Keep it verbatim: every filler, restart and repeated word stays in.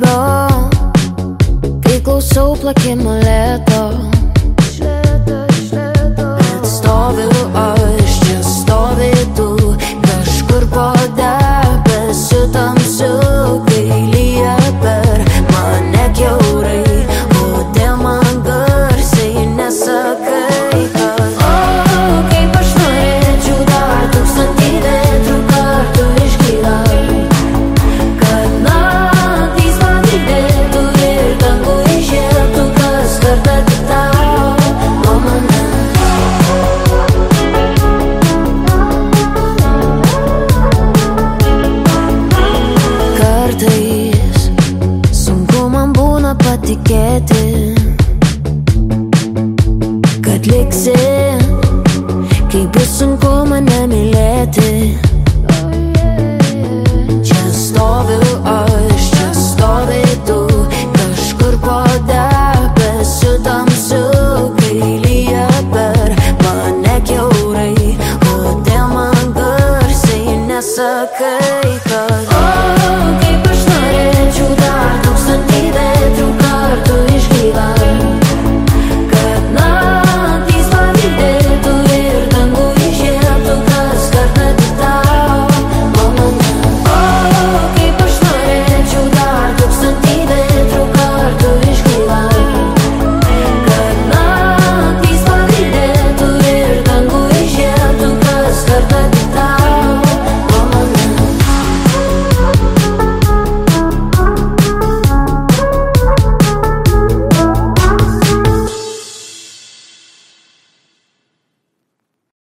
įkvėpio, kai klausau plakimo lėto. Bet stoviu aš, čia stovi tu, kažkur po debesiu tamsiu, kai lyja per mane kiaurai. Kodėl man garsiai nesakai, kad o, kaip aš norėčiau dar tūkstantį metrų kartu išgyvent, kad naktys man didėtų ir dangų išėtų kas kartą tik tau nuo manęs. Kartais sunku man būna patikėti, kad liksi, kai bus sunku mane mylėti.